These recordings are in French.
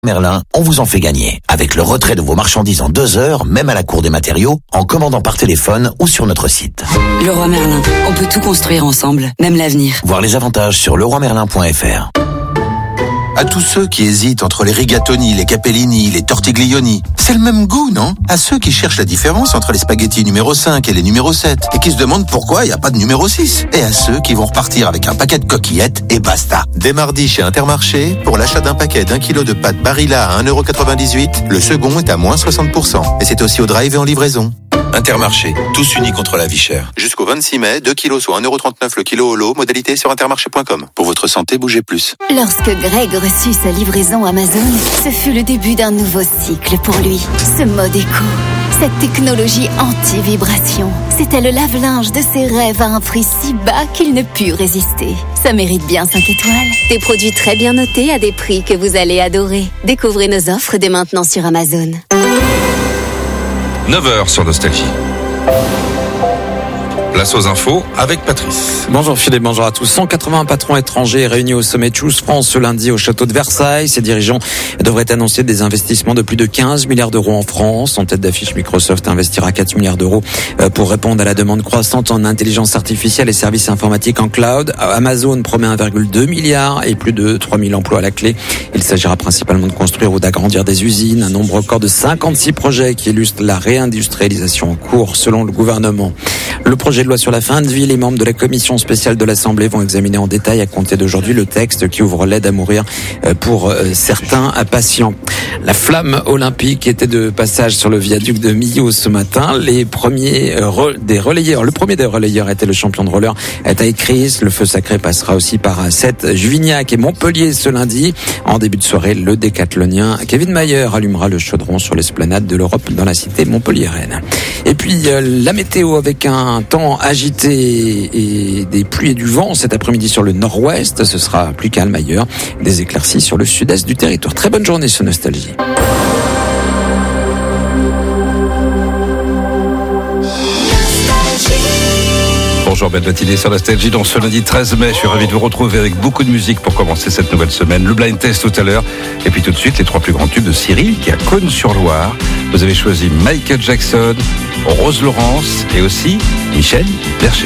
Merlin, on vous en fait gagner. Avec le retrait de vos marchandises en 2 heures, même à la cour des matériaux, en commandant par téléphone ou sur notre site. Leroy Merlin, on peut tout construire ensemble, même l'avenir. Voir les avantages sur leroymerlin.fr. À tous ceux qui hésitent entre les rigatoni, les capellini, les tortiglioni, c'est le même goût, non? À ceux qui cherchent la différence entre les spaghettis numéro 5 et les numéro 7, et qui se demandent pourquoi il n'y a pas de numéro 6. Et à ceux qui vont repartir avec un paquet de coquillettes et basta. Dès mardi chez Intermarché, pour l'achat d'un paquet d'1 kilo de pâtes Barilla à 1,98€, le second est à moins 60%. Et c'est aussi au drive et en livraison. Intermarché, tous unis contre la vie chère. Jusqu'au 26 mai, 2 kilos soit 1,39€ le kilo au lot, modalité sur intermarché.com. Pour votre santé, bougez plus. Lorsque Greg reçut sa livraison Amazon, ce fut le début d'un nouveau cycle pour lui. Ce mode éco, cette technologie anti-vibration, c'était le lave-linge de ses rêves à un prix si bas qu'il ne put résister. Ça mérite bien 5 étoiles. Des produits très bien notés à des prix que vous allez adorer. Découvrez nos offres dès maintenant sur Amazon. 9h sur Nostalgie. Place aux infos avec Patrice. Bonjour Philippe, bonjour à tous. 180 patrons étrangers réunis au sommet Choose France ce lundi au château de Versailles. Ces dirigeants devraient annoncer des investissements de plus de 15 milliards d'euros en France. En tête d'affiche, Microsoft investira 4 milliards d'euros pour répondre à la demande croissante en intelligence artificielle et services informatiques en cloud. Amazon promet 1,2 milliard et plus de 3000 emplois à la clé. Il s'agira principalement de construire ou d'agrandir des usines. Un nombre record de 56 projets qui illustre la réindustrialisation en cours selon le gouvernement. Le projet de loi sur la fin de vie, les membres de la commission spéciale de l'Assemblée vont examiner en détail à compter d'aujourd'hui le texte qui ouvre l'aide à mourir pour certains patients. La flamme olympique était de passage sur le viaduc de Millau ce matin. Le premier des relayeurs était le champion de roller Ty Chris. Le feu sacré passera aussi par Seth Juvignac et Montpellier ce lundi. En début de soirée, le décathlonien Kevin Mayer allumera le chaudron sur l'esplanade de l'Europe dans la cité montpelliéraine. Et puis la météo avec un temps agité et des pluies et du vent cet après-midi sur le nord-ouest. Ce sera plus calme ailleurs. Des éclaircies sur le sud-est du territoire. Très bonne journée sur Nostalgie. Bonjour, belle matinée sur Nostalgie. Donc ce lundi 13 mai, je suis ravi de vous retrouver avec beaucoup de musique pour commencer cette nouvelle semaine. Le blind test tout à l'heure. Et puis tout de suite, les 3 plus grands tubes de Cyril qui a Cosne-sur-Loire. Vous avez choisi Michael Jackson, Rose Laurence et aussi Michel Berger.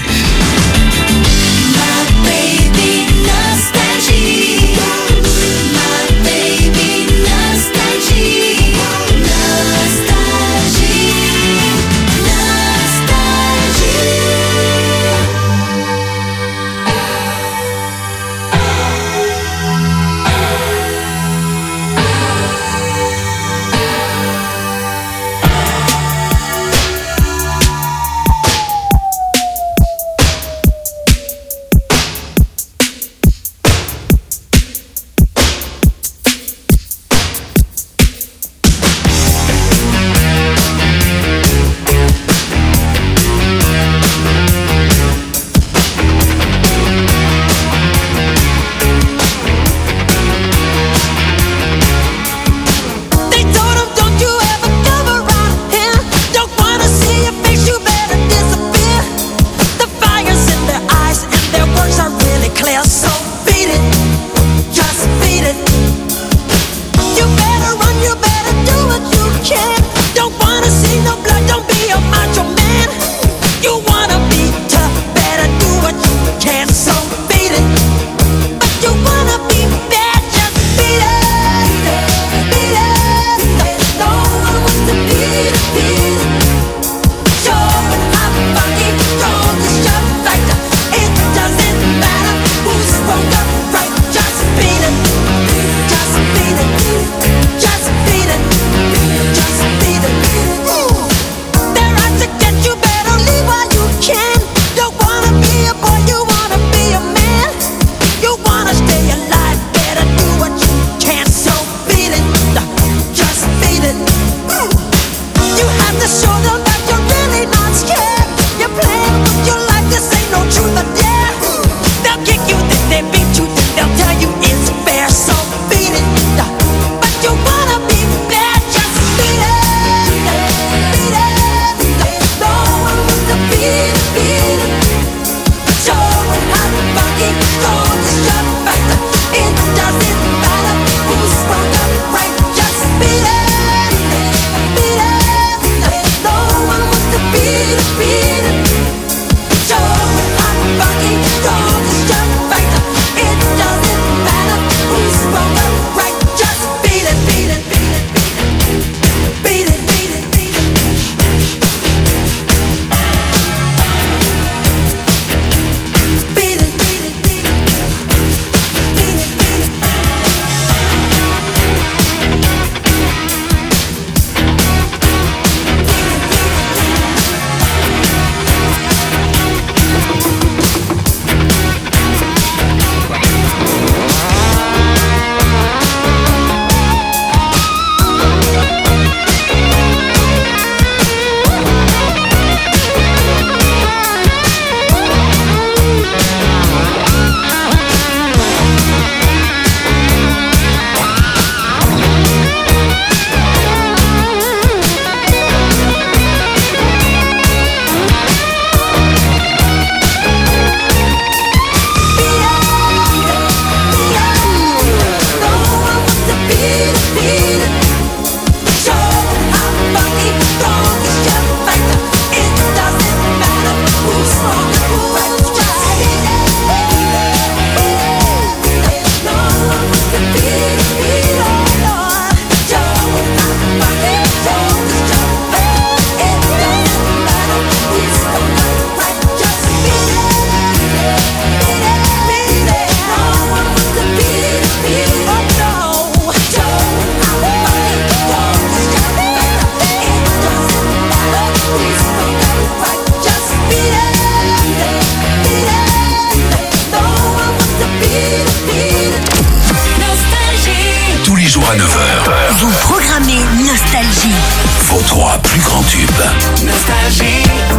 Vous programmez Nostalgie. Vos 3 plus grands tubes. Nostalgie.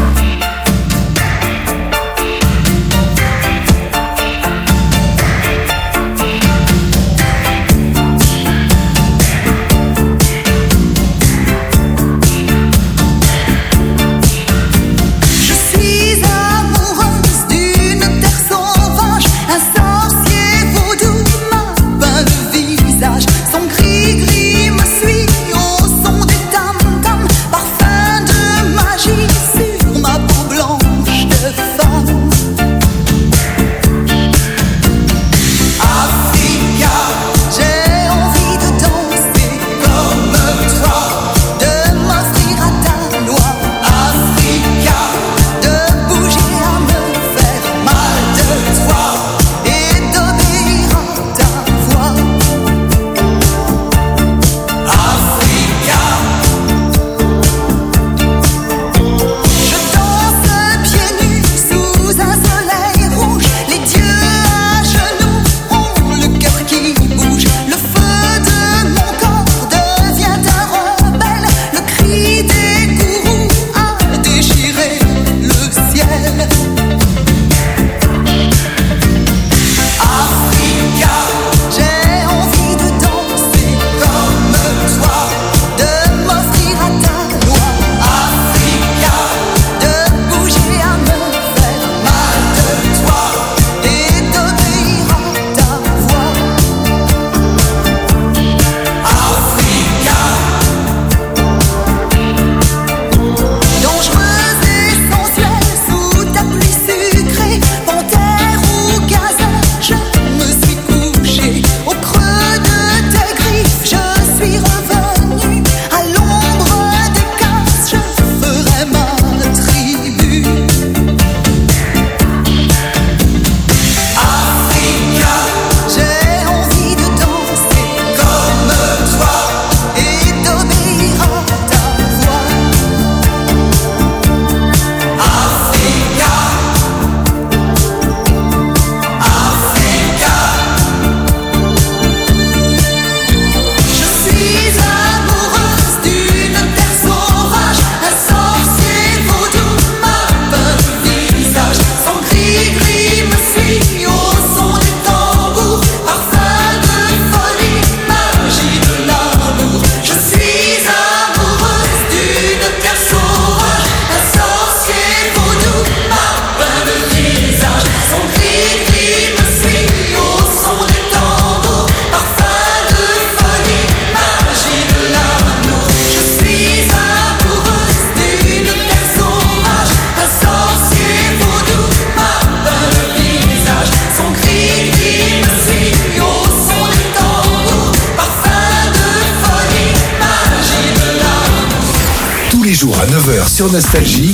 À 9h sur Nostalgie.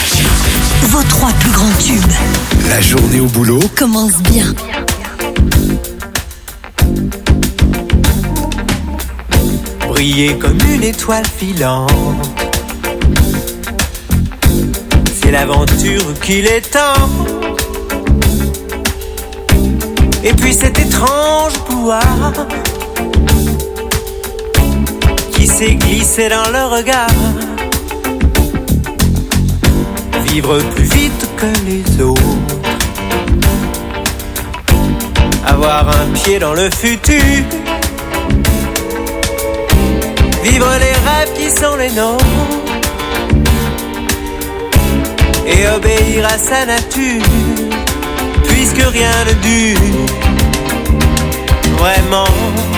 Vos 3 plus grands tubes. La journée au boulot commence bien. Briller comme une étoile filante, c'est l'aventure qu'il est temps. Et puis cet étrange pouvoir qui s'est glissé dans le regard. Vivre plus vite que les autres, avoir un pied dans le futur, vivre les rêves qui sont les nôtres et obéir à sa nature, puisque rien ne dure vraiment.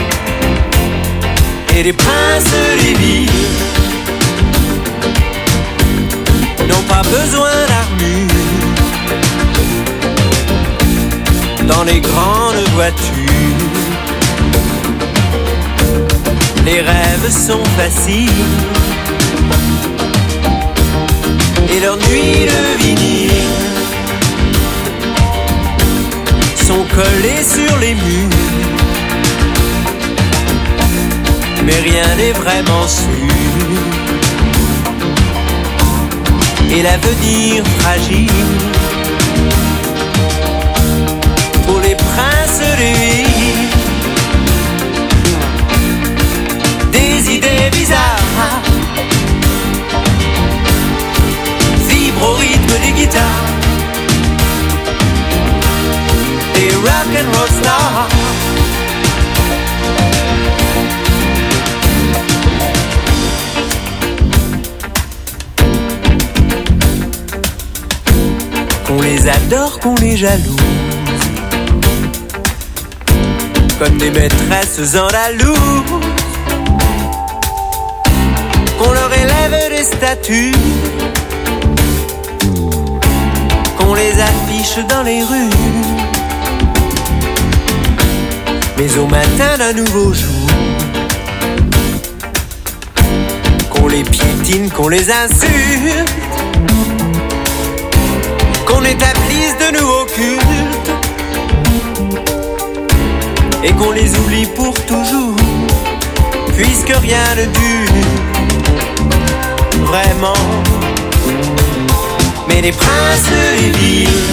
Et les princes des villes n'ont pas besoin d'armure dans les grandes voitures. Les rêves sont faciles et leurs nuits de vinyle sont collées sur les murs. Mais rien n'est vraiment sûr et l'avenir fragile pour les princes des villes. Des les adore, qu'on les jalouse, comme des maîtresses andalouse, qu'on leur élève des statues, qu'on les affiche dans les rues. Mais au matin d'un nouveau jour, qu'on les piétine, qu'on les insulte, qu'on établisse de nouveaux cultes, et qu'on les oublie pour toujours, puisque rien ne dure vraiment. Mais les princes des villes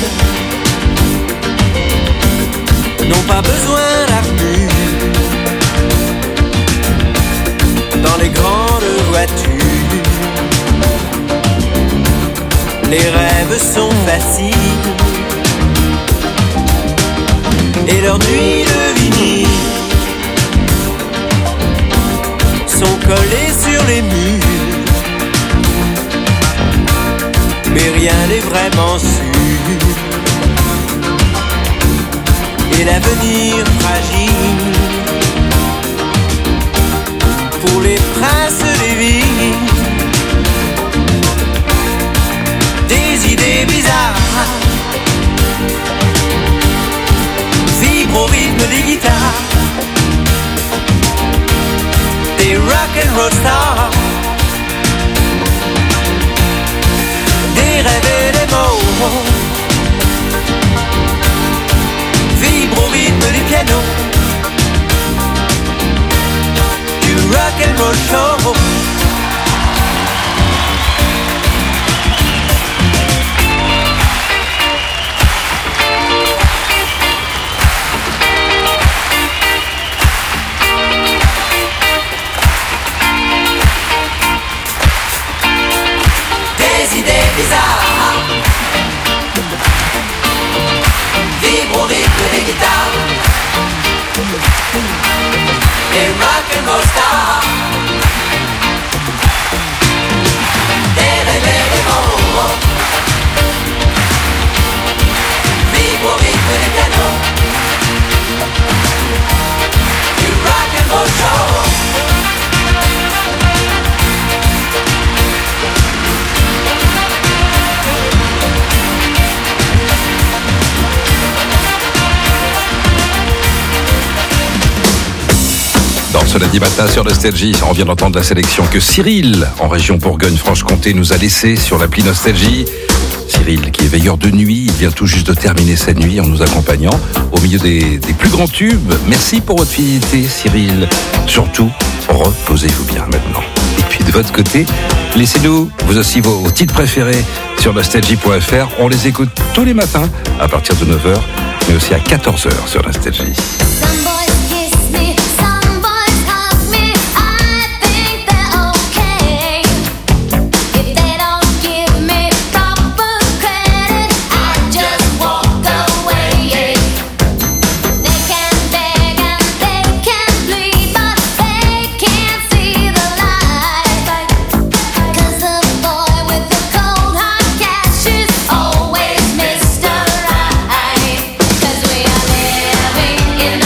n'ont pas besoin d'armure dans les grandes voitures. Les rêves sont faciles et leurs nuits de vinyle sont collées sur les murs. Mais rien n'est vraiment sûr, et l'avenir fragile pour les princes des villes. Des idées bizarres vibrent au rythme des guitares, des rock'n'roll stars, des rêves et des mots vibrent au rythme du piano, du rock'n'roll show. Des idées bizarres vibrent au rythme des guitares, des rock'n'roll stars, des rêves et des mots vibrent au rythme des pianos, du rock'n'roll show. Dans ce lundi matin sur Nostalgie, on vient d'entendre la sélection que Cyril, en région Bourgogne-Franche-Comté, nous a laissé sur l'appli Nostalgie. Cyril, qui est veilleur de nuit, il vient tout juste de terminer sa nuit en nous accompagnant au milieu des plus grands tubes. Merci pour votre fidélité, Cyril. Surtout, reposez-vous bien maintenant. Et puis de votre côté, laissez-nous vous aussi vos titres préférés sur nostalgie.fr. On les écoute tous les matins à partir de 9h, mais aussi à 14h sur Nostalgie. In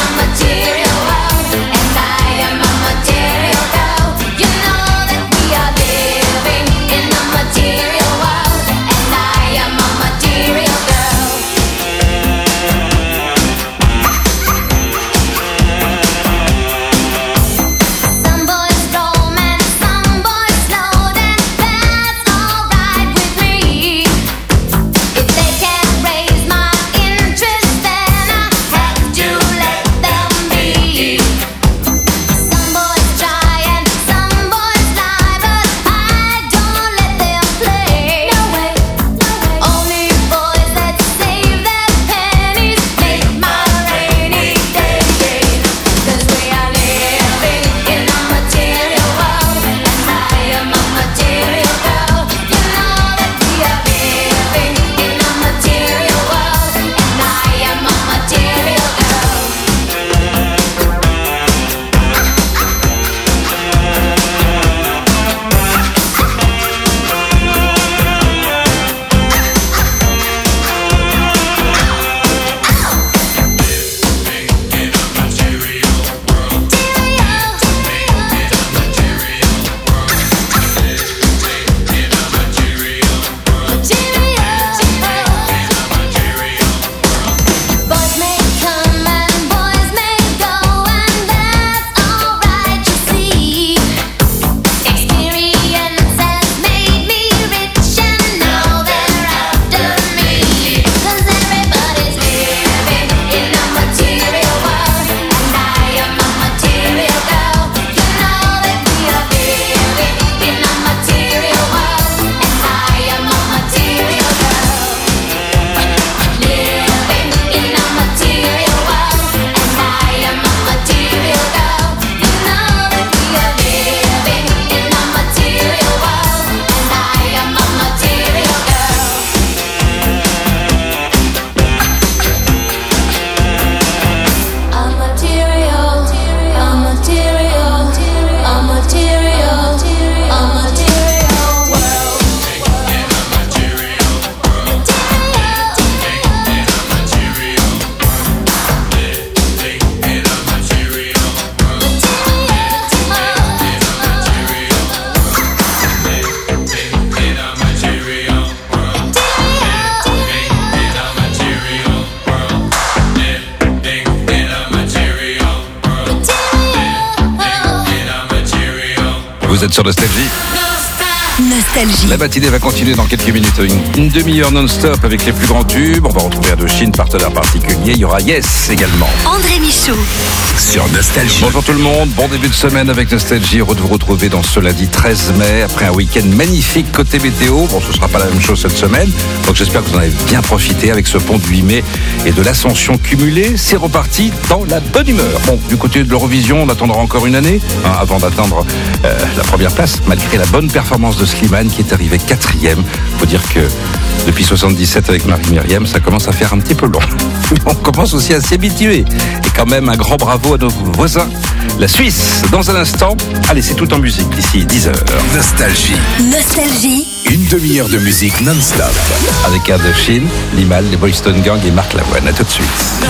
Vous êtes sur Nostalgie. Nostalgie. La matinée va continuer dans quelques minutes. Une demi-heure non-stop avec les plus grands tubes. On va retrouver Indochine, partenaire particulier. Il y aura Yes également. André Michaud. Sur Nostalgie. Bonjour tout le monde, bon début de semaine avec Nostalgie. Heureux de vous retrouver dans ce lundi 13 mai après un week-end magnifique côté météo. Bon, ce sera pas la même chose cette semaine, donc j'espère que vous en avez bien profité avec ce pont de 8 mai et de l'ascension cumulée. C'est reparti dans la bonne humeur. Bon, du côté de l'Eurovision, on attendra encore une année avant d'atteindre la première place, malgré la bonne performance de Slimane qui est arrivé 4e. Faut dire que depuis 77 avec Marie-Myriam, ça commence à faire un petit peu long. On commence aussi à s'y habituer. Et quand même un grand bravo à nos voisins, la Suisse. Dans un instant, allez, c'est tout en musique d'ici 10h. Nostalgie. Nostalgie. Une demi-heure de musique non-stop. Avec Indochine, Limal, les Boyston Gang et Marc Lavoine. À tout de suite.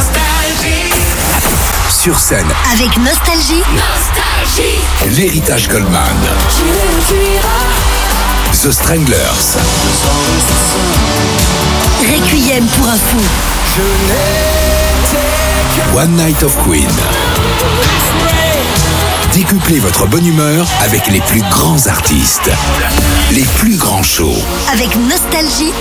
Sur scène, Avec Nostalgie. l'héritage Goldman. The Stranglers. Requiem pour un fou. One Night of Queen. Décuplez votre bonne humeur avec les plus grands artistes. Les plus grands shows. Avec Nostalgie.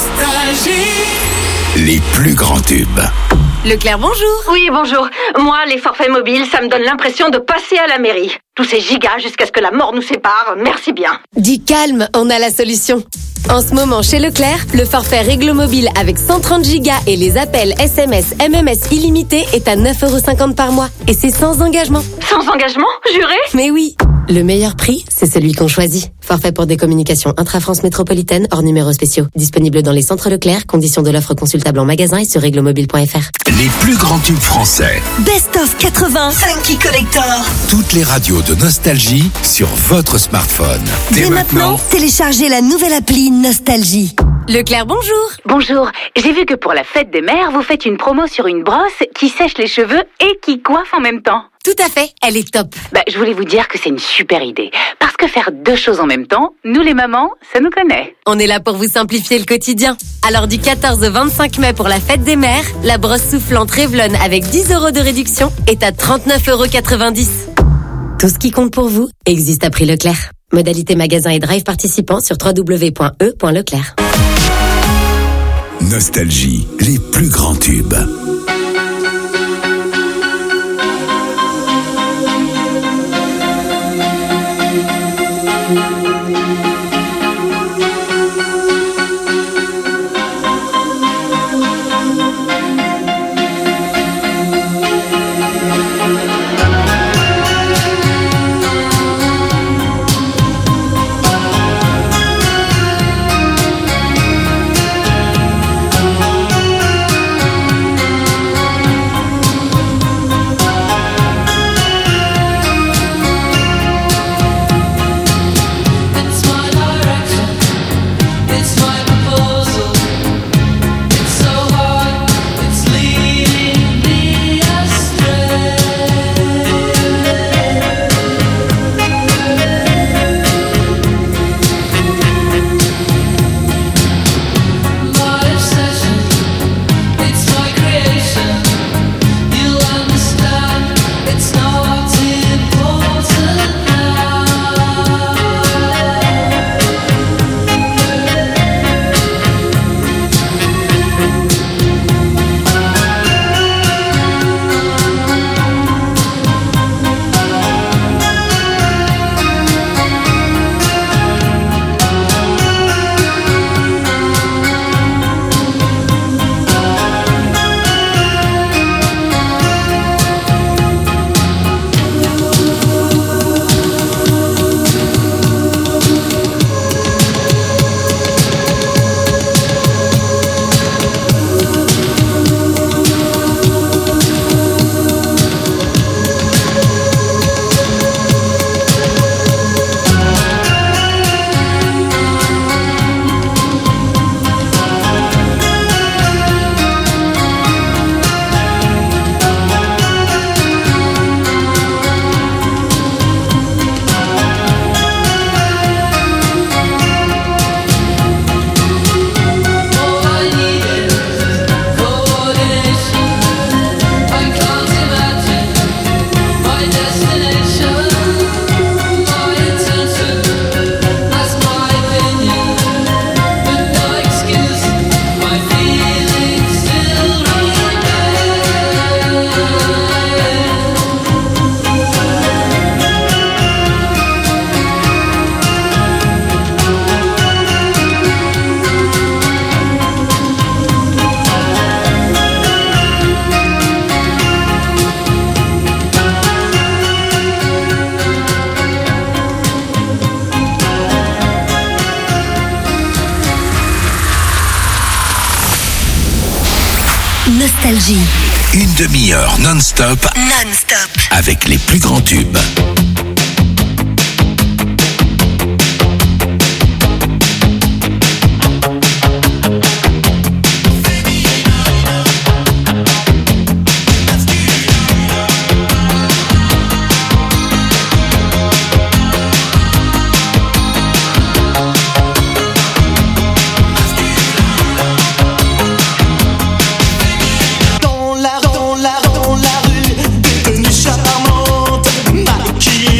Les plus grands tubes. Leclerc, bonjour. Oui, bonjour. Moi, les forfaits mobiles, ça me donne l'impression de passer à la mairie. Tous ces gigas jusqu'à ce que la mort nous sépare, merci bien. Dis calme, on a la solution. En ce moment, chez Leclerc, le forfait Réglo Mobile avec 130 gigas et les appels SMS, MMS illimités est à 9,50€ par mois. Et c'est sans engagement. Sans engagement, juré? Mais oui, le meilleur prix, c'est celui qu'on choisit. Forfait pour des communications intra-France métropolitaine, hors numéros spéciaux. Disponible dans les centres Leclerc, conditions de l'offre consultable en magasin et sur réglomobile.fr. Les plus grands tubes français. Best of 80. Funky Collector. Toutes les radios de Nostalgie sur votre smartphone. Dès maintenant, téléchargez la nouvelle appli Nostalgie. Leclerc, bonjour. Bonjour. J'ai vu que pour la fête des mères, vous faites une promo sur une brosse qui sèche les cheveux et qui coiffe en même temps. Tout à fait, elle est top. Je voulais vous dire que c'est une super idée. Parce que faire deux choses en même temps, nous les mamans, ça nous connaît. On est là pour vous simplifier le quotidien. Alors du 14 au 25 mai pour la fête des mères, la brosse soufflante Revlon avec 10€ de réduction est à 39,90€. Tout ce qui compte pour vous existe à prix Leclerc. Modalité magasin et drive participants sur www.e.leclerc. Nostalgie, les plus grands tubes. Nostalgie. Une demi-heure non-stop Non-stop. avec les plus grands tubes. Dans la rue, détenue charmante, mannequin.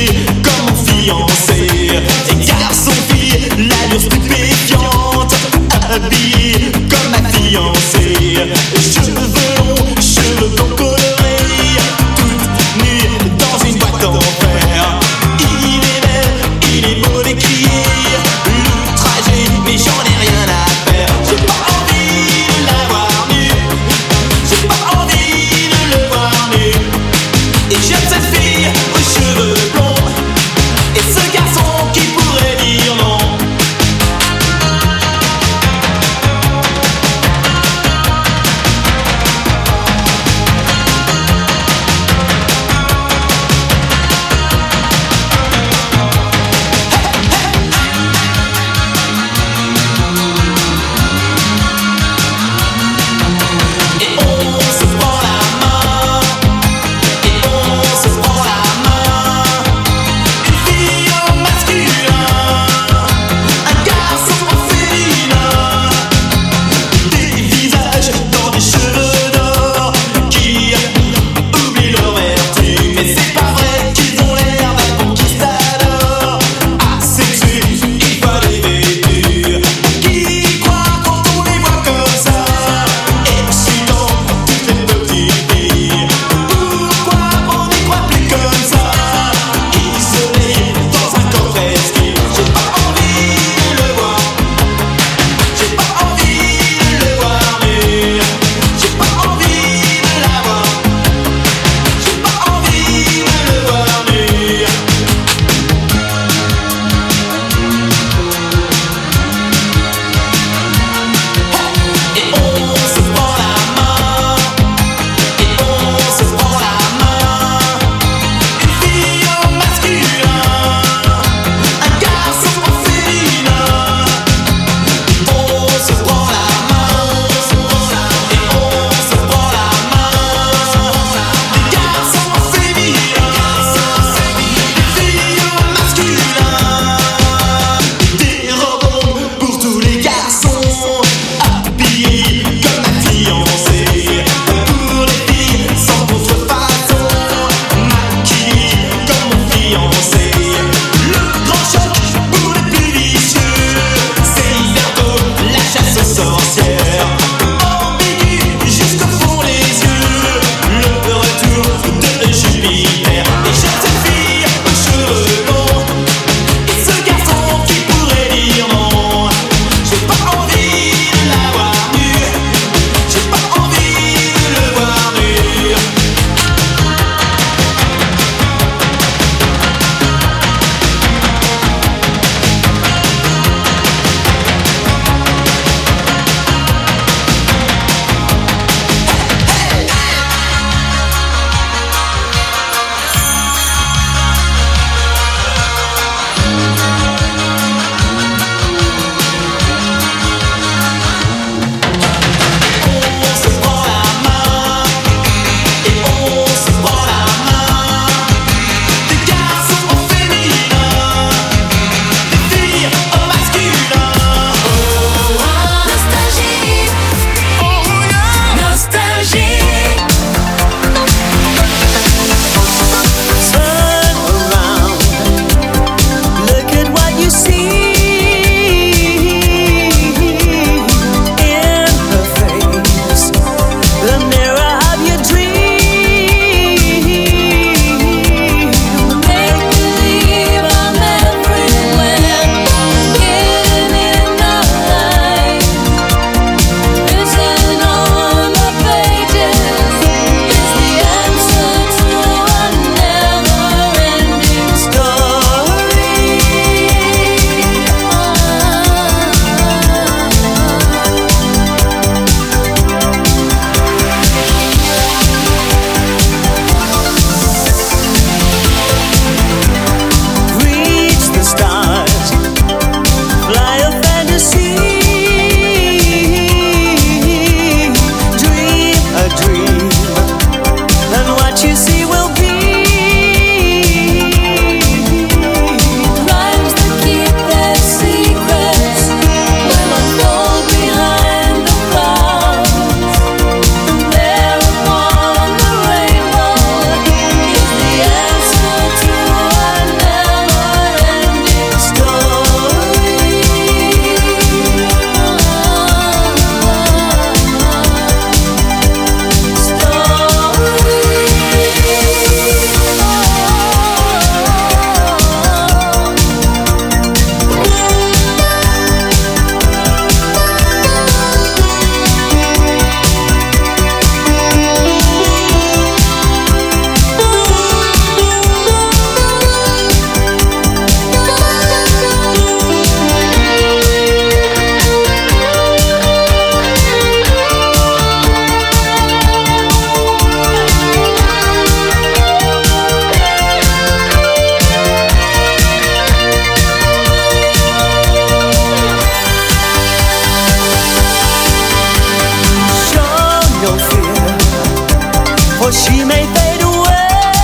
or she may fade away.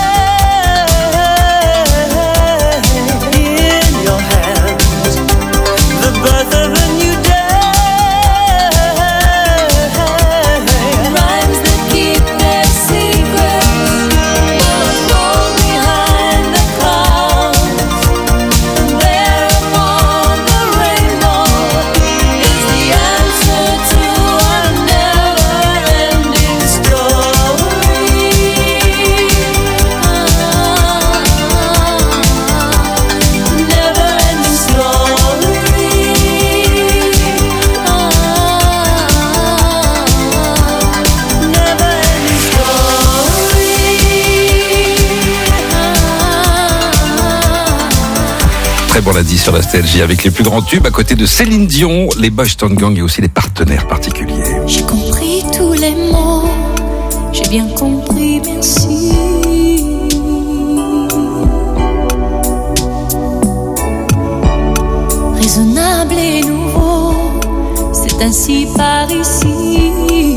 In your hands, the birth of a new day. Rhymes that keep their secrets will fall behind the clouds. There upon the rainbow is the answer to a never-ending story. Never-ending story. Never-ending story. Très bon lundi sur la Nostalgie avec les plus grands tubes à côté de Céline Dion, les Boys Town Gang et aussi les partenaires particuliers. J'ai compris tous les mots, j'ai bien compris, merci. Raisonnable et nouveau, c'est ainsi par ici.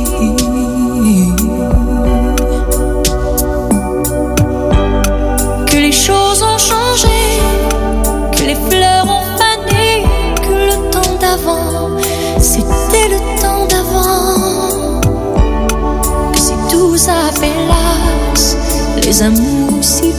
Que les choses ont changé, que les fleurs ont fané, que le temps d'avant, c'était le temps d'avant. Que si tout s'appelasse, les amours s'y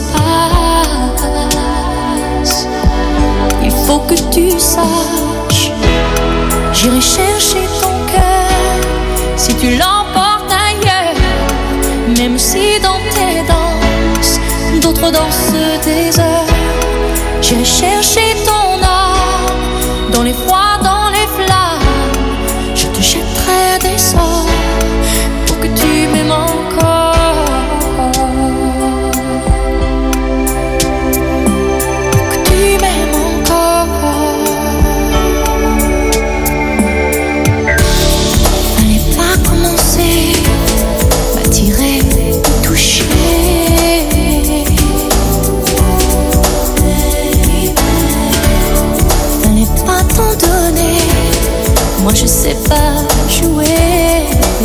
passent. Il faut que tu saches, j'irai chercher ton cœur si tu l'emportes ailleurs. Même si dans tes danses, d'autres dansent des heures. J'irai chercher ton âme dans les froids, dans les flammes. Je te jetterai des sorts pour que tu m'aimes encore. Pour que tu m'aimes encore. Fallait pas commencer, m'attirer, me toucher. Fallait pas t'en donner, moi je sais pas jouer.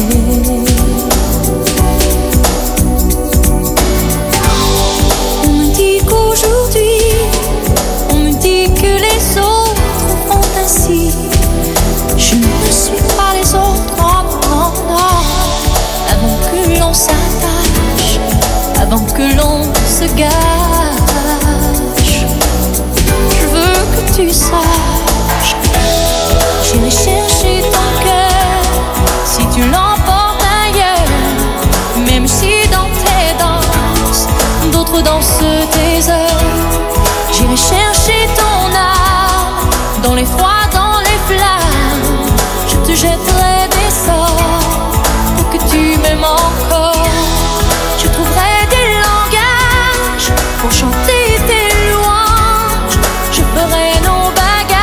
On me dit qu'aujourd'hui, on me dit que les autres font ainsi. Je ne suis pas les autres, non, non, non. Avant que l'on s'attache, avant que l'on se gâche, je veux que tu saches, j'irai chercher ton cœur si tu l'emportes ailleurs. Même si dans tes danses, d'autres dansent tes heures. J'irai chercher ton âme dans les froids, dans les flammes. Je te jetterai des sorts pour que tu m'aimes encore. Je trouverai des langages pour chanter tes louanges. Je ferai nos bagages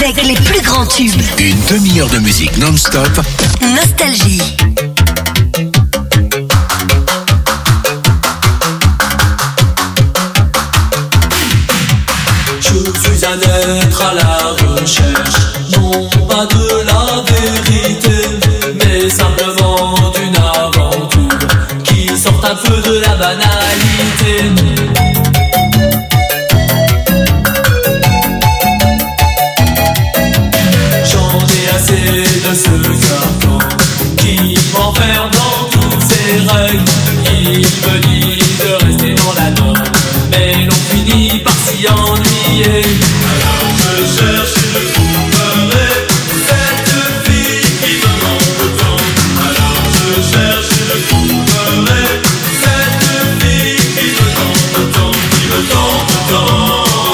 avec les plus grands tubes. Une demi-heure de musique non-stop. Nostalgie. Je suis un être à la recherche, non pas de la vérité, mais simplement d'une aventure qui sort un peu de la banalité. J'en ai assez de ce carcan qui m'enferme dans toutes ses règles. Il me dit de rester dans la norme, mais l'on finit par s'y ennuyer. Alors je cherche et je trouverai cette fille qui me manque tant. Alors je cherche et je trouverai cette fille qui me tente tant, qui me tente tant.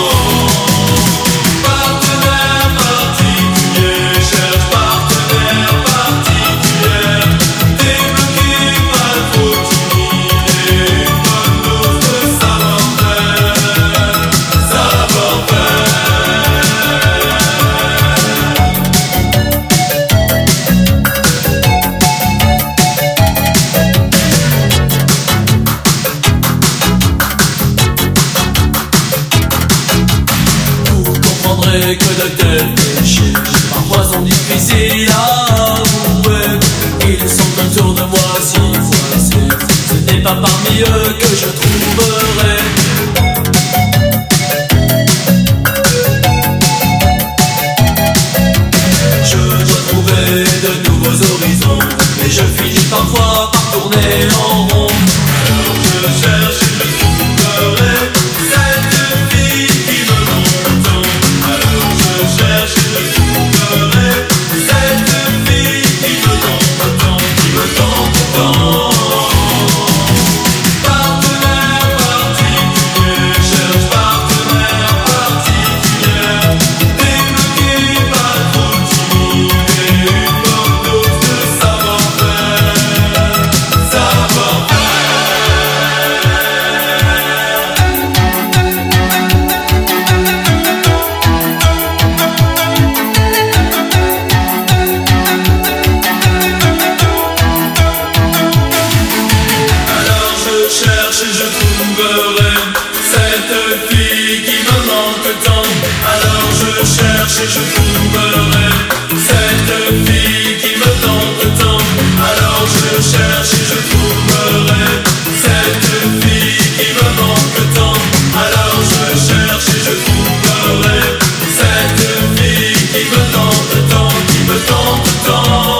Partenaire particulier, cherche partenaire particulier, débloqué pas trop timide, une bonne dose de savoir-faire, savoir-faire. Vous comprendrez que de tels péchés parfois sont difficiles à avouer. Ils sont autour de moi si fois ce n'est pas parmi eux que je trouverai. Je dois trouver de nouveaux horizons, mais je finis parfois par tourner en rond. Alors je cherche et je trouverai cette fille qui me manque tant. Alors je cherche et je trouverai cette fille qui me tente tant, qui me tente tant. Partenaire particulier, cherche partenaire particulier, débloqué pas trop timide, une bonne dose de savoir-faire, savoir-faire. Alors je cherche et je trouverai cette fille qui me manque tant. Alors je cherche et je trouverai cette fille qui me tente tant. Alors je cherche et je trouverai cette fille qui me manque tant. Alors je cherche et je trouverai cette fille qui me tente tant, qui me tente tant.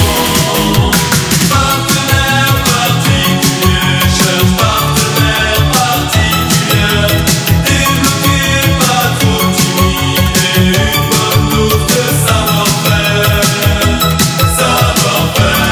Partenaire particulier, cherche partenaire particulier, débloqué pas trop timide, une bonne dose de savoir-faire, savoir-faire.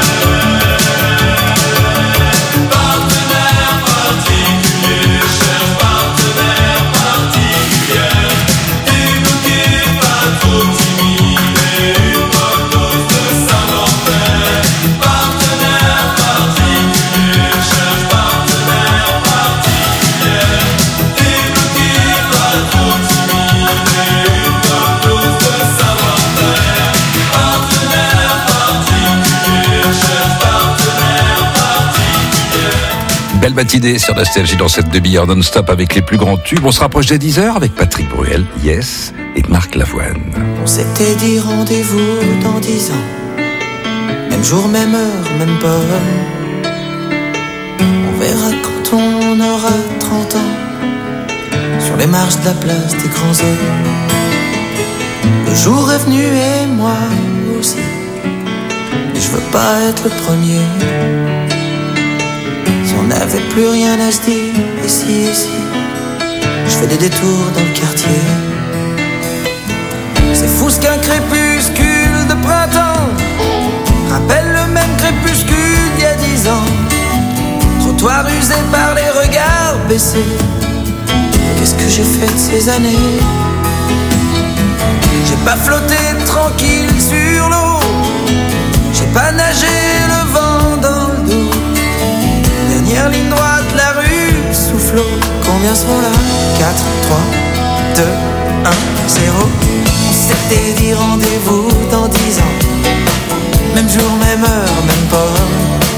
Partenaire particulier, cherche partenaire particulier, débloqué pas trop timide, une bonne dose de savoir-faire. Partenaire particulier, cherche partenaire particulier, débloqué pas trop timide, une bonne dose de savoir-faire. Partenaire particulier, cherche partenaire particulier. Belle matinée sur Nostalgie dans cette demi-heure non-stop avec les plus grands tubes. On se rapproche des 10h avec Patrick Bruel, Yes, et Marc Lavoine. On s'était dit rendez-vous dans 10 ans, même jour, même heure, même pomme. On verra quand on aura 30 ans, sur les marches de la place des grands hommes. Le jour est venu et moi aussi, et je veux pas être le premier. Si on n'avait plus rien à se dire, ici, je fais des détours dans le quartier. C'est fou ce qu'un crépuscule de printemps rappelle le même crépuscule d'il y a 10 ans. Trottoir usé par les regards baissés. Qu'est-ce que j'ai fait de ces années? J'ai pas flotté tranquille sur l'eau, j'ai pas nagé le vent dans le dos. Dernière ligne droite, la rue souffle l'eau. Combien sont là? 4, 3, 2, 1, 0. On s'était dit rendez-vous dans 10 ans. Même jour, même heure, même pomme.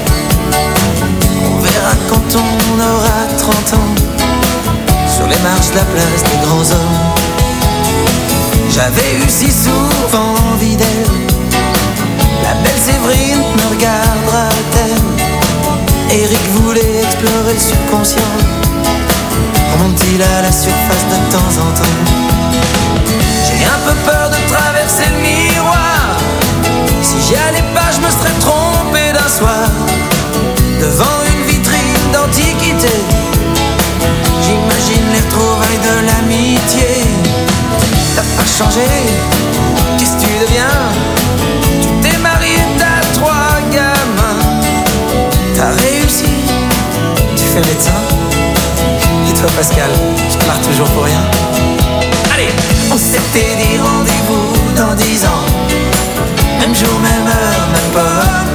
On verra quand on aura 30 ans, sur les marches de la place des grands hommes. J'avais eu si souvent envie d'elle. La belle Séverine me regardera-t-elle? Eric voulait explorer le subconscient. Remonte-t-il à la surface de temps en temps? J'ai un peu peur de traverser le miroir. Si j'y allais pas, je me serais trompé d'un soir. Devant une vitrine d'antiquité, j'imagine les retrouvailles de l'amitié. T'as pas changé, qu'est-ce que tu deviens? Tu t'es marié, t'as 3 gamins. T'as réussi, tu fais médecin. Et toi Pascal, je te marre toujours pour rien. Allez, on s'était dit rendez-vous dans 10 ans. Même jour, même heure, même pomme.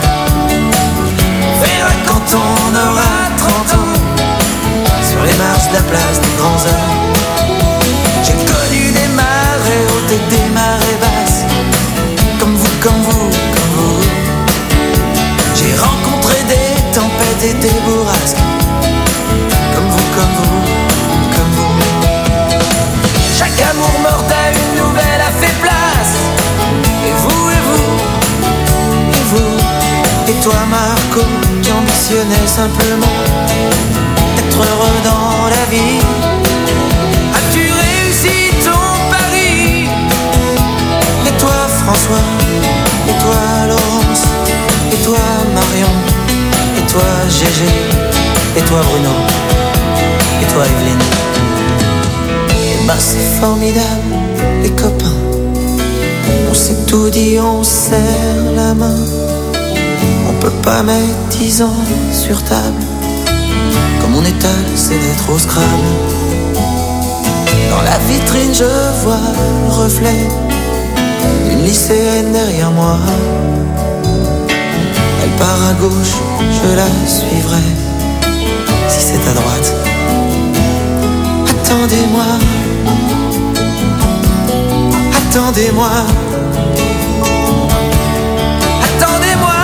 On verra quand on aura 30 ans, sur les marches de la place des grands hommes. J'ai connu des marées hautes et des marées basses, comme vous, comme vous, comme vous. J'ai rencontré des tempêtes et des bourrasques, comme vous, comme vous, comme vous. Chaque amour mort à une nouvelle a fait place. Et vous, et vous, et vous. Et toi Marco, qui ambitionnais simplement être heureux dans la vie. As-tu réussi ton pari? Et toi François, et toi Laurence, et toi Marion, et toi Gégé, et toi Bruno, et toi Evelyne. Et ben c'est formidable, les copains. On s'est tout dit, on serre la main. On peut pas mettre 10 ans sur table. Comme on étale, c'est d'être au Scrabble. Dans la vitrine, je vois le reflet d'une lycéenne derrière moi. Elle part à gauche, je la suivrai. Si c'est à droite, attendez-moi. Attendez-moi. Attendez-moi.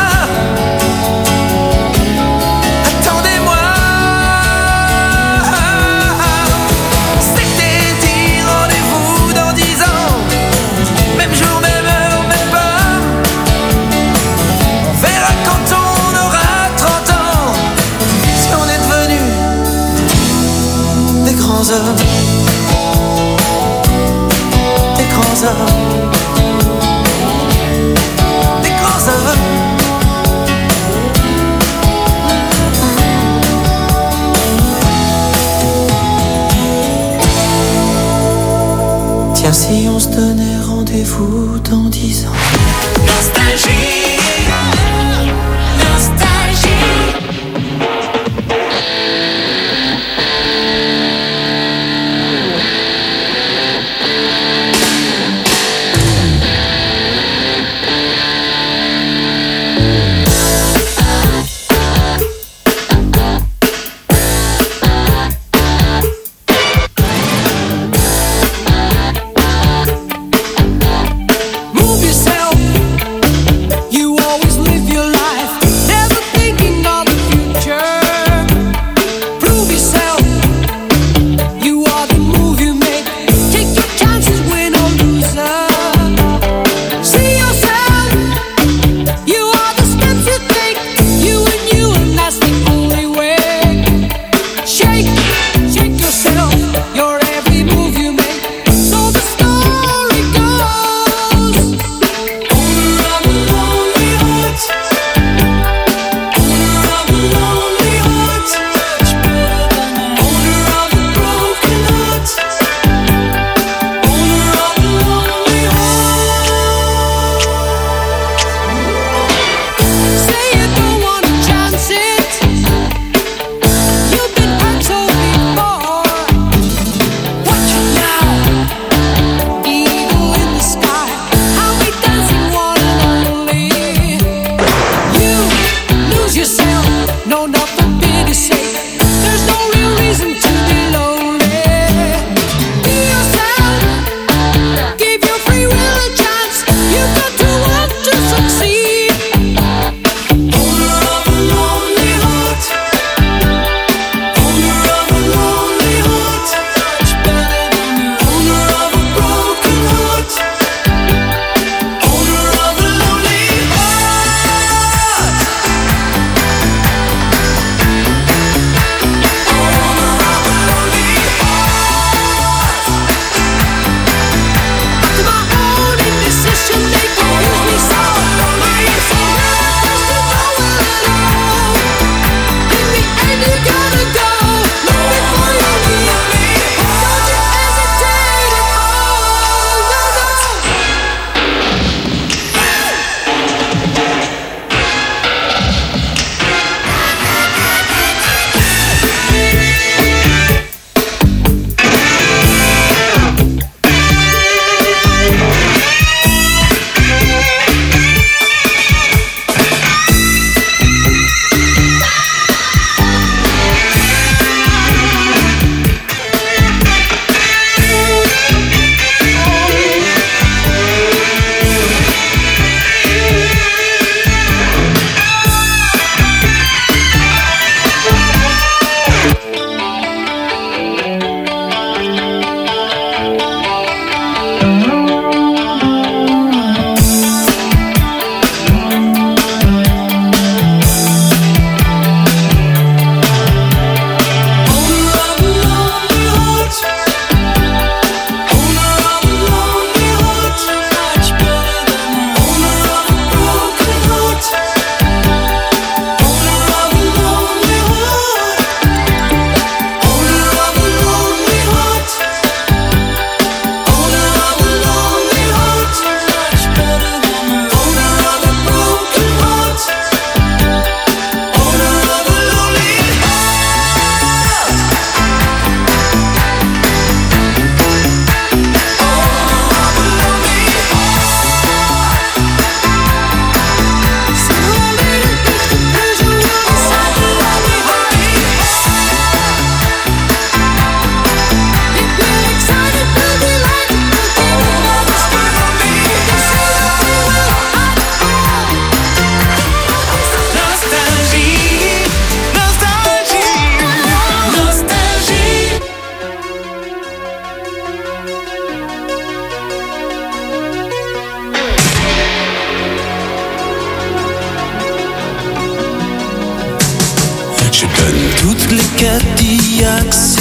Attendez-moi. C'était dit rendez-vous dans 10 ans. Même jour, même heure, même pomme. On verra quand on aura 30 ans, si on est devenus des grands hommes. Des grands hommes. Des grands hommes. Tiens, si on se donnait rendez-vous dans 10 ans. Nostalgie. Nostalgie. Move yourself.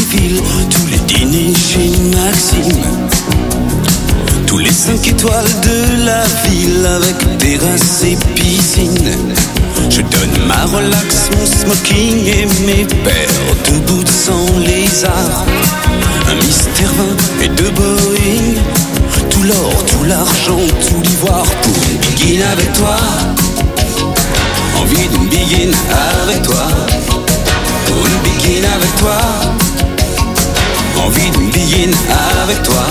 ville, tous les dîners chez Maxime, tous les 5 étoiles de la ville avec terrasse et piscine. Je donne ma relax, mon smoking et mes paires de boots sans lézard, un mystère 20 et 2 Boeing, tout l'or, tout l'argent, tout l'ivoire pour une begin avec toi. Envie d'une begin avec toi, pour une begin avec toi. Envie d'une begin avec toi.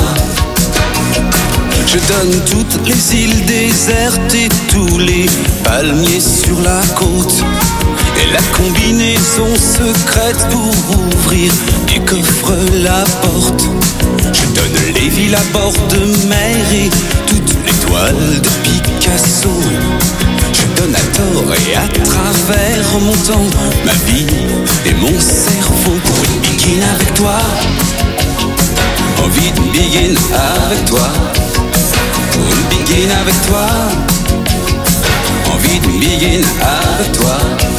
Je donne toutes les îles désertes et tous les palmiers sur la côte, et la combinaison secrète pour ouvrir du coffre la porte. Je donne les villes à bord de mer et toutes les toiles de Picasso. Je donne à tort et à travers mon temps, ma vie et mon cerveau pour une begin avec toi. Envie d'une begin avec toi, pour une begin avec toi. Envie d'une begin avec toi.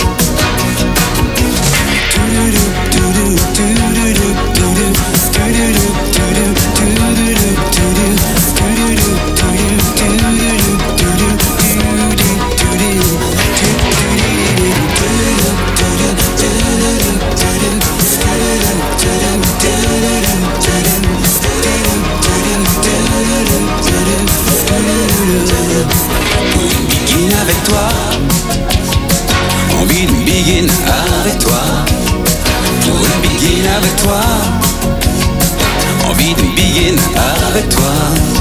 Avec toi, envie d'une begin avec toi, pour une begin avec toi, envie d'une begin avec toi.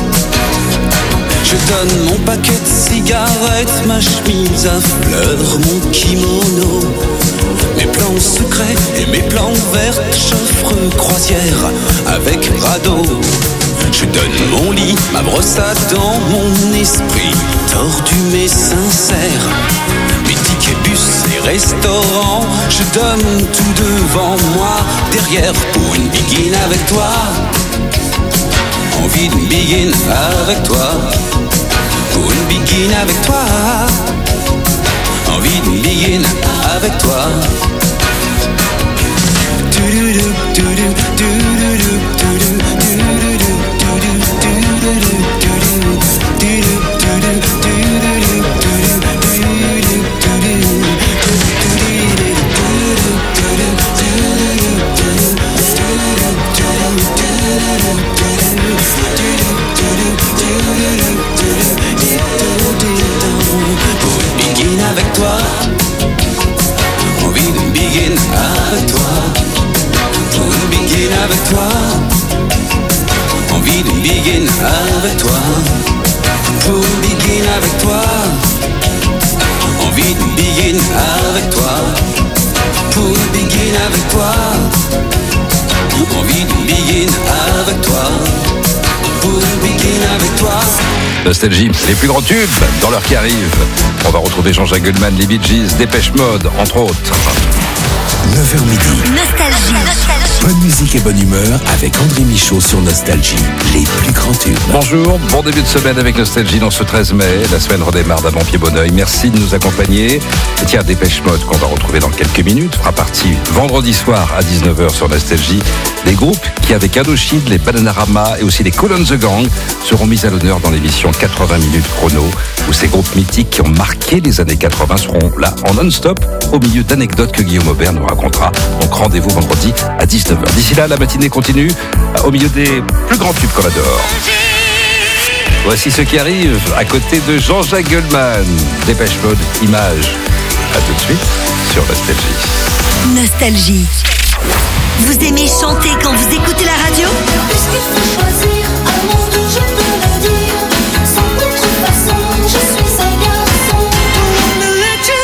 Je donne mon paquet de cigarettes, ma chemise à fleurs, mon kimono, mes plans secrets et mes plans verts, j'offre croisière avec radeau. Je donne mon lit, ma brosse à dents, mon esprit tordu mais sincère, mes tickets bus et restaurants. Je donne tout devant moi, derrière pour une begin avec toi. Envie d'une begin avec toi, pour une begin avec toi. Envie d'une begin avec toi. Avec toi, envie d'une begin avec toi, pour une begin avec toi, envie d'une begin avec toi, pour une begin avec toi, envie d'une begin avec toi, pour une begin avec toi, envie d'une begin avec toi, pour une begin avec toi. Nostalgie, les plus grands tubes dans l'heure qui arrive. On va retrouver Jean-Jacques Goldman, les Bee Gees, Dépêche Mode, entre autres. 9h midi. Nostalgie. Bonne musique et bonne humeur avec André Michaud sur Nostalgie. Les plus grands tubes. Bonjour, bon début de semaine avec Nostalgie dans ce 13 mai. La semaine redémarre d'avant pied bon oeil. Merci de nous accompagner. Et tiens, Dépêche Mode, qu'on va retrouver dans quelques minutes, fera partie vendredi soir à 19h sur Nostalgie. Les groupes qui, avec Indochine, les Bananarama et aussi les Kool and the Gang, seront mis à l'honneur dans l'émission 80 minutes chrono, où ces groupes mythiques qui ont marqué les années 80 seront là en non-stop, au milieu d'anecdotes que Guillaume Aubert nous racontera. Donc rendez-vous vendredi à 19h. D'ici là, la matinée continue au milieu des plus grands tubes qu'on adore. Voici ce qui arrive à côté de Jean-Jacques Goldman. Dépêche Mode, Image. À tout de suite sur Nostalgie. Nostalgie. Vous aimez chanter quand vous écoutez la radio? Puisqu'il faut choisir un monde où je peux le dire, sans contrefaçon, je suis un garçon. Don't let you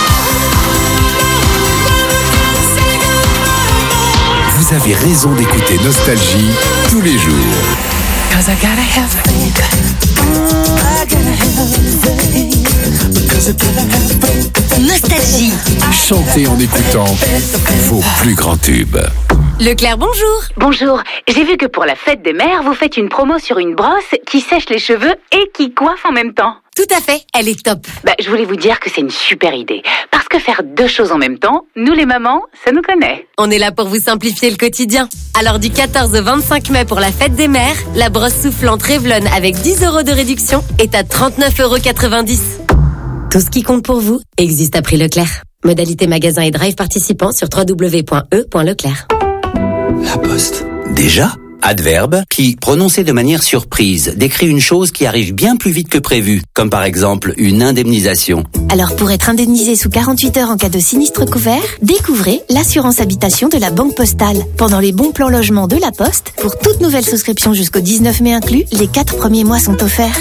go. Vous avez raison d'écouter Nostalgie tous les jours. 'Cause I gotta have faith. I gotta have faith. Because I gotta have faith. Nostalgie. Chantez en écoutant vos plus grands tubes. Leclerc, bonjour. Bonjour, j'ai vu que pour la fête des mères, vous faites une promo sur une brosse qui sèche les cheveux et qui coiffe en même temps. Tout à fait, elle est top. Je voulais vous dire que c'est une super idée. Parce que faire deux choses en même temps, nous les mamans, ça nous connaît. On est là pour vous simplifier le quotidien. Alors du 14 au 25 mai pour la fête des mères, la brosse soufflante Revlon avec 10 € de réduction est à 39,90 €. Tout ce qui compte pour vous existe à prix Leclerc. Modalité magasin et drive participants sur www.e.leclerc. La Poste. Déjà ? Adverbe qui, prononcé de manière surprise, décrit une chose qui arrive bien plus vite que prévu, comme par exemple une indemnisation. Alors pour être indemnisé sous 48 heures en cas de sinistre couvert, découvrez l'assurance habitation de la Banque Postale. Pendant les bons plans logement de la Poste, pour toute nouvelle souscription jusqu'au 19 mai inclus, les 4 premiers mois sont offerts.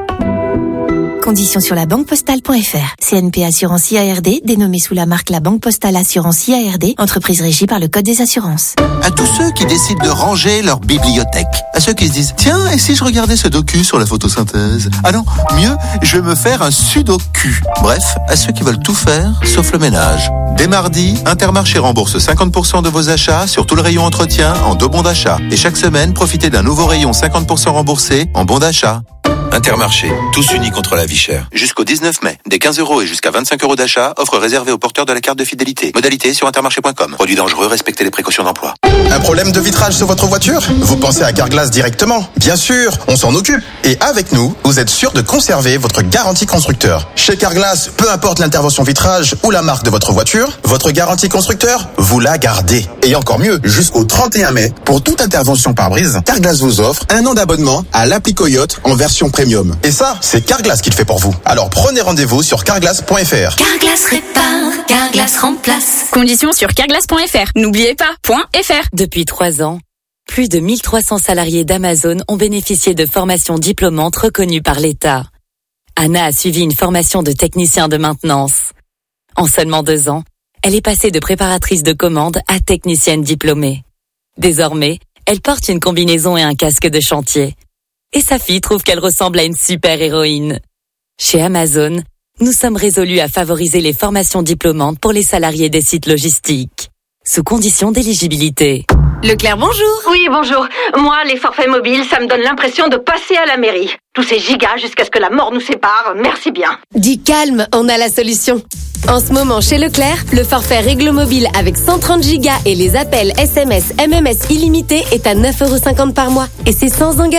Conditions sur la banquepostale.fr. CNP Assurance IARD, dénommée sous la marque La Banque Postale Assurance IARD, entreprise régie par le Code des assurances. À tous ceux qui décident de ranger leur bibliothèque. À ceux qui se disent, tiens, et si je regardais ce docu sur la photosynthèse? Ah non, mieux, je vais me faire un sudoku. Bref, à ceux qui veulent tout faire, sauf le ménage. Dès mardi, Intermarché rembourse 50% de vos achats sur tout le rayon entretien en 2 bons d'achat. Et chaque semaine, profitez d'un nouveau rayon 50% remboursé en bons d'achat. Intermarché, tous unis contre la vie chère. Jusqu'au 19 mai, des 15 € et jusqu'à 25 € d'achat, offre réservée aux porteurs de la carte de fidélité. Modalité sur intermarché.com. Produit dangereux, respectez les précautions d'emploi. Un problème de vitrage sur votre voiture? Vous pensez à Carglass directement? Bien sûr, on s'en occupe. Et avec nous, vous êtes sûr de conserver votre garantie constructeur. Chez Carglass, peu importe l'intervention vitrage ou la marque de votre voiture, votre garantie constructeur, vous la gardez. Et encore mieux, jusqu'au 31 mai, pour toute intervention pare-brise, Carglass vous offre 1 an d'abonnement à l'appli Coyote en version premium. Et ça, c'est Carglass qui le fait pour vous. Alors prenez rendez-vous sur carglass.fr. Carglass répare, Carglass remplace. Conditions sur carglass.fr. N'oubliez pas, .fr. Depuis 3 ans, plus de 1300 salariés d'Amazon ont bénéficié de formations diplômantes reconnues par l'État. Anna a suivi une formation de technicien de maintenance. En seulement 2 ans, elle est passée de préparatrice de commande à technicienne diplômée. Désormais, elle porte une combinaison et un casque de chantier. Et sa fille trouve qu'elle ressemble à une super-héroïne. Chez Amazon, nous sommes résolus à favoriser les formations diplômantes pour les salariés des sites logistiques, sous condition d'éligibilité. Leclerc, bonjour. Oui, bonjour. Moi, les forfaits mobiles, ça me donne l'impression de passer à la mairie. Tous ces gigas jusqu'à ce que la mort nous sépare, merci bien. Dis calme, on a la solution. En ce moment, chez Leclerc, le forfait Réglo Mobile avec 130 gigas et les appels SMS, MMS illimités est à 9,50 € par mois. Et c'est sans engagement.